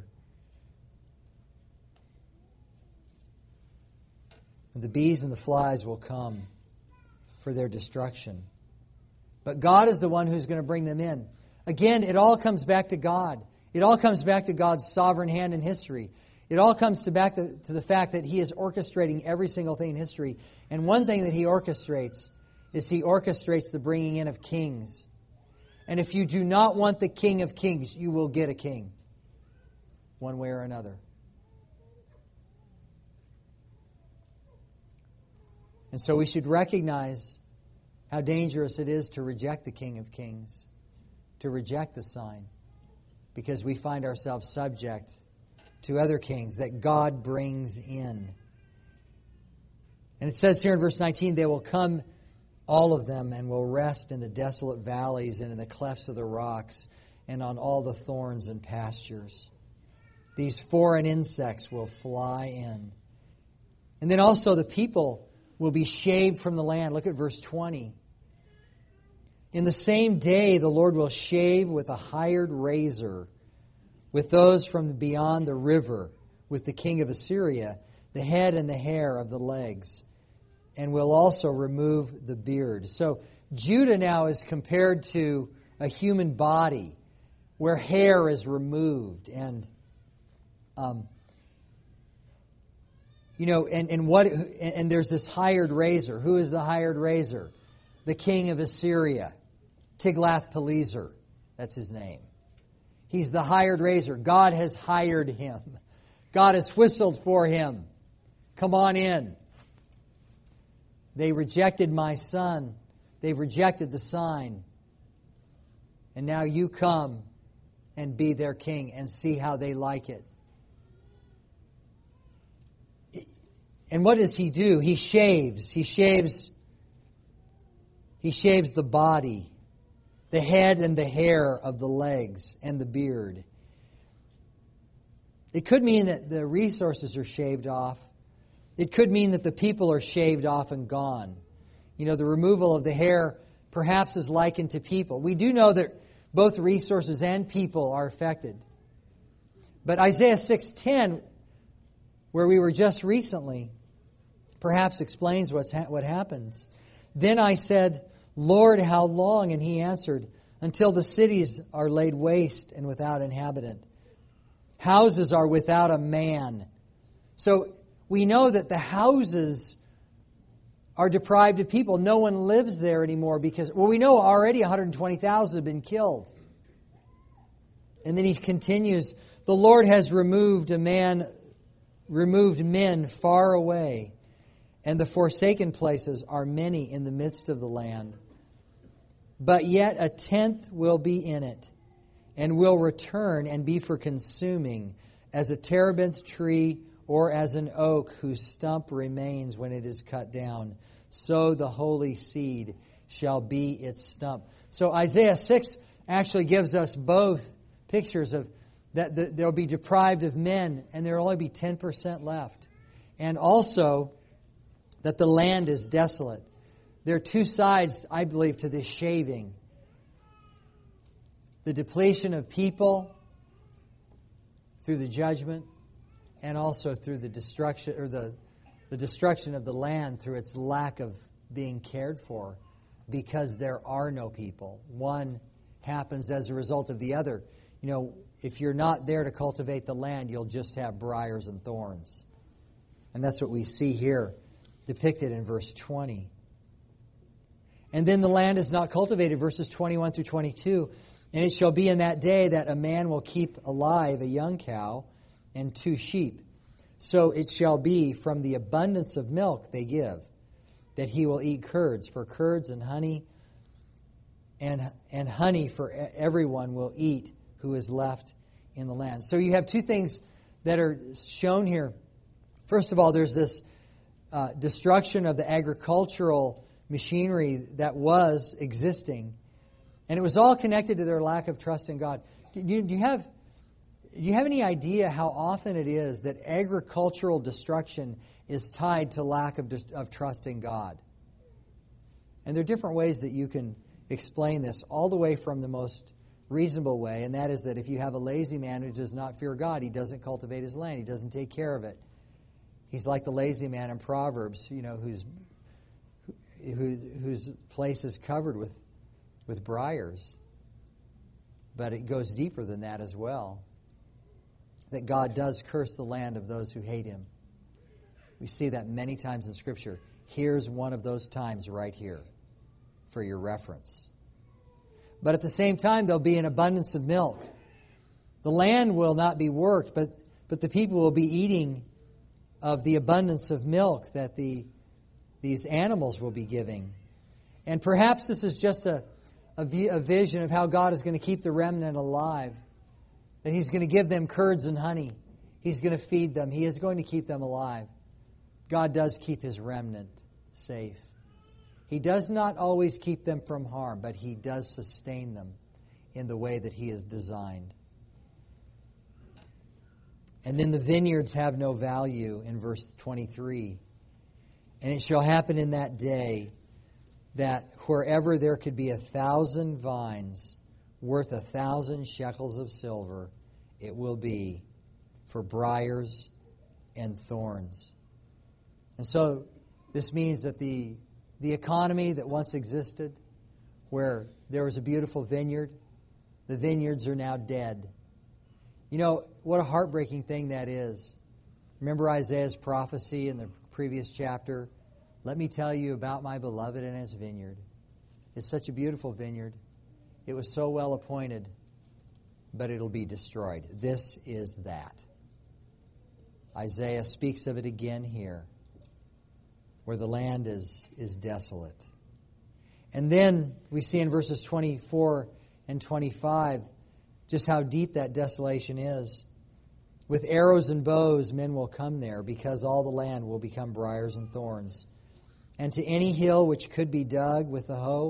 S2: And the bees and the flies will come for their destruction. But God is the one who's going to bring them in. Again, it all comes back to God. It all comes back to God's sovereign hand in history. It all comes to back to, to the fact that He is orchestrating every single thing in history. And one thing that He orchestrates is He orchestrates the bringing in of kings. And if you do not want the King of Kings, you will get a king, one way or another. And so we should recognize how dangerous it is to reject the King of Kings, to reject the sign, because we find ourselves subject to other kings that God brings in. And it says here in verse nineteen, they will come, all of them, and will rest in the desolate valleys and in the clefts of the rocks and on all the thorns and pastures. These foreign insects will fly in. And then also the people will be shaved from the land. Look at verse twenty. In the same day the Lord will shave with a hired razor, with those from beyond the river, with the king of Assyria, the head and the hair of the legs, and will also remove the beard. So Judah now is compared to a human body where hair is removed. And, um, you know, and, and what and there's this hired razor. Who is the hired razor? The king of Assyria, Tiglath-Pileser. That's his name. He's the hired razor. God has hired him. God has whistled for him. Come on in. They rejected my son. They've rejected the sign. And now you come and be their king and see how they like it. And what does he do? He shaves. He shaves. He shaves the body. the head and the hair of the legs and the beard. It could mean that the resources are shaved off. It could mean that the people are shaved off and gone. You know, the removal of the hair perhaps is likened to people. We do know that both resources and people are affected. But Isaiah six ten, where we were just recently, perhaps explains what's ha- what happens. Then I said, Lord, how long? And He answered, until the cities are laid waste and without inhabitant. Houses are without a man. So we know that the houses are deprived of people. No one lives there anymore because, well, we know already one hundred twenty thousand have been killed. And then he continues, the Lord has removed a man, removed men far away, and the forsaken places are many in the midst of the land. But yet a tenth will be in it, and will return and be for consuming, as a terebinth tree or as an oak whose stump remains when it is cut down. So the holy seed shall be its stump. So Isaiah six actually gives us both pictures of that the, they'll be deprived of men, and there will only be ten percent left. And also that the land is desolate. There are two sides, I believe, to this shaving. The depletion of people through the judgment, and also through the destruction or the, the destruction of the land through its lack of being cared for, because there are no people. One happens as a result of the other. You know, if you're not there to cultivate the land, you'll just have briars and thorns. And that's what we see here depicted in verse twenty. And then the land is not cultivated, verses twenty-one through twenty-two. And it shall be in that day that a man will keep alive a young cow and two sheep. So it shall be from the abundance of milk they give, that he will eat curds, for curds and honey, and, and honey for everyone will eat who is left in the land. So you have two things that are shown here. First of all, there's this uh, destruction of the agricultural machinery that was existing. And it was all connected to their lack of trust in God. Do you, do you have do you have any idea how often it is that agricultural destruction is tied to lack of, of trust in God? And there are different ways that you can explain this, all the way from the most reasonable way, and that is that if you have a lazy man who does not fear God, he doesn't cultivate his land, he doesn't take care of it. He's like the lazy man in Proverbs, you know, whose whose, whose place is covered with with briars. But it goes deeper than that as well. That God does curse the land of those who hate Him. We see that many times in Scripture. Here's one of those times right here for your reference. But at the same time, there'll be an abundance of milk. The land will not be worked, but, but the people will be eating of the abundance of milk that the these animals will be giving. And perhaps this is just a A, v- a vision of how God is going to keep the remnant alive. That He's going to give them curds and honey. He's going to feed them. He is going to keep them alive. God does keep His remnant safe. He does not always keep them from harm, but He does sustain them in the way that He has designed. And then the vineyards have no value in verse twenty-three. And it shall happen in that day that wherever there could be a thousand vines worth a thousand shekels of silver, it will be for briars and thorns. And so this means that the, the economy that once existed, where there was a beautiful vineyard, the vineyards are now dead. You know, what a heartbreaking thing that is. Remember Isaiah's prophecy in the previous chapter? Let me tell you about my beloved and his vineyard. It's such a beautiful vineyard. It was so well appointed, but it'll be destroyed. This is that. Isaiah speaks of it again here, where the land is, is desolate. And then we see in verses twenty-four and twenty-five just how deep that desolation is. With arrows and bows men will come there, because all the land will become briars and thorns. And to any hill which could be dug with the hoe,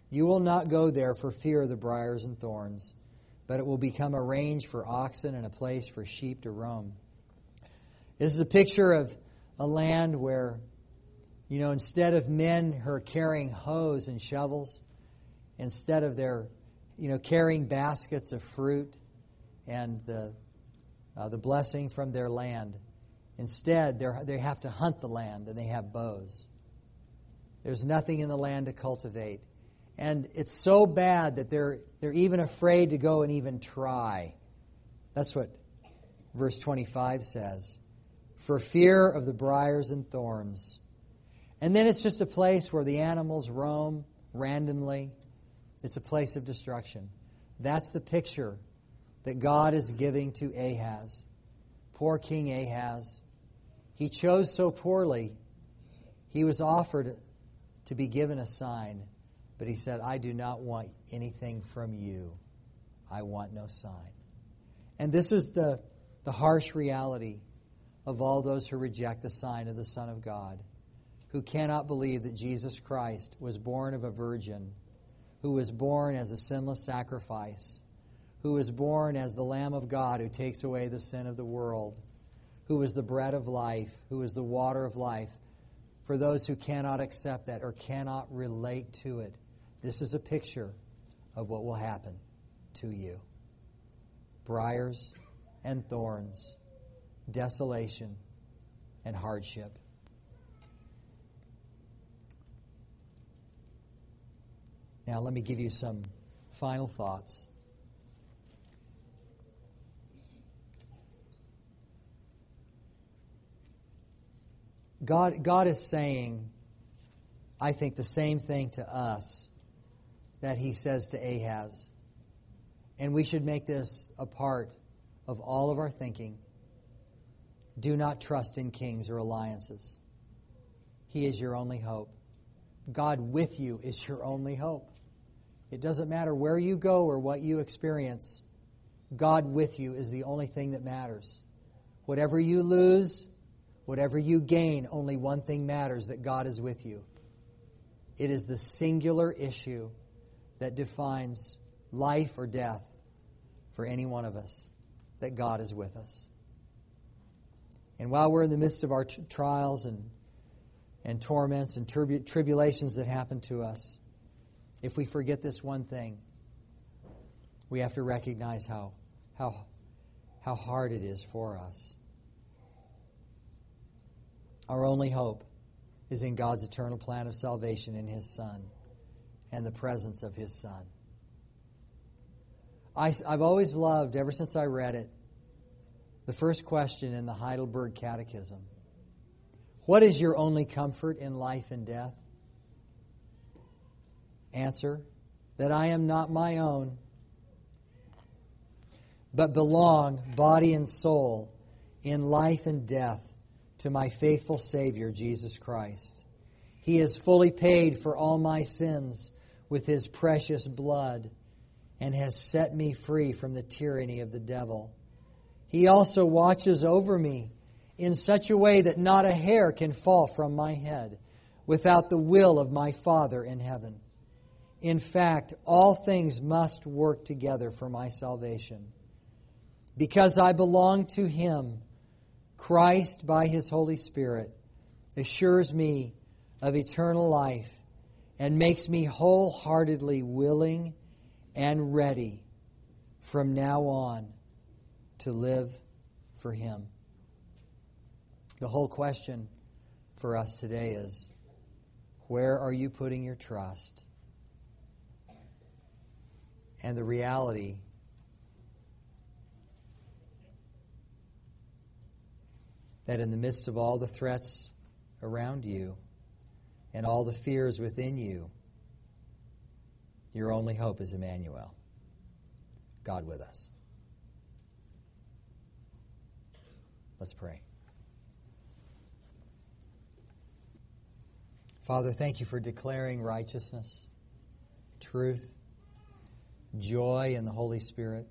S2: You will not go there for fear of the briars and thorns, but it will become a range for oxen and a place for sheep to roam. This is a picture of a land where, you know, instead of men who are carrying hoes and shovels, instead of their, you know, carrying baskets of fruit and the uh, the blessing from their land, instead they they have to hunt the land and they have bows. There's nothing in the land to cultivate. And it's so bad that they're they're even afraid to go and even try. That's what verse twenty-five says. For fear of the briars and thorns. And then it's just a place where the animals roam randomly. It's a place of destruction. That's the picture that God is giving to Ahaz. Poor King Ahaz. He chose so poorly. He was offered to be given a sign. But he said, I do not want anything from you. I want no sign. And this is the, the harsh reality of all those who reject the sign of the Son of God, who cannot believe that Jesus Christ was born of a virgin, who was born as a sinless sacrifice, who was born as the Lamb of God who takes away the sin of the world, who is the bread of life, who is the water of life. For those who cannot accept that or cannot relate to it, this is a picture of what will happen to you. Briars and thorns, desolation and hardship. Now let me give you some final thoughts. God, God is saying, I think, the same thing to us that He says to Ahaz. And we should make this a part of all of our thinking. Do not trust in kings or alliances. He is your only hope. God with you is your only hope. It doesn't matter where you go or what you experience. God with you is the only thing that matters. Whatever you lose, whatever you gain, only one thing matters, that God is with you. It is the singular issue that defines life or death for any one of us, that God is with us. And while we're in the midst of our t- trials and, and torments and turbu- tribulations that happen to us, if we forget this one thing, we have to recognize how, how, how hard it is for us. Our only hope is in God's eternal plan of salvation in His Son and the presence of His Son. I, I've always loved, ever since I read it, the first question in the Heidelberg Catechism. What is your only comfort in life and death? Answer, that I am not my own, but belong, body and soul, in life and death, to my faithful Savior, Jesus Christ. He has fully paid for all my sins with His precious blood and has set me free from the tyranny of the devil. He also watches over me in such a way that not a hair can fall from my head without the will of my Father in heaven. In fact, all things must work together for my salvation. Because I belong to Him, Christ, by His Holy Spirit, assures me of eternal life and makes me wholeheartedly willing and ready from now on to live for Him. The whole question for us today is, where are you putting your trust? And the reality that in the midst of all the threats around you and all the fears within you, your only hope is Emmanuel, God with us. Let's pray. Father, thank You for declaring righteousness, truth, joy in the Holy Spirit,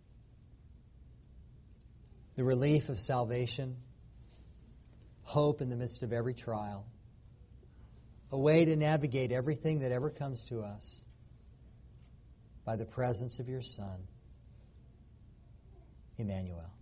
S2: the relief of salvation, hope in the midst of every trial, a way to navigate everything that ever comes to us. by the presence of your Son, Emmanuel.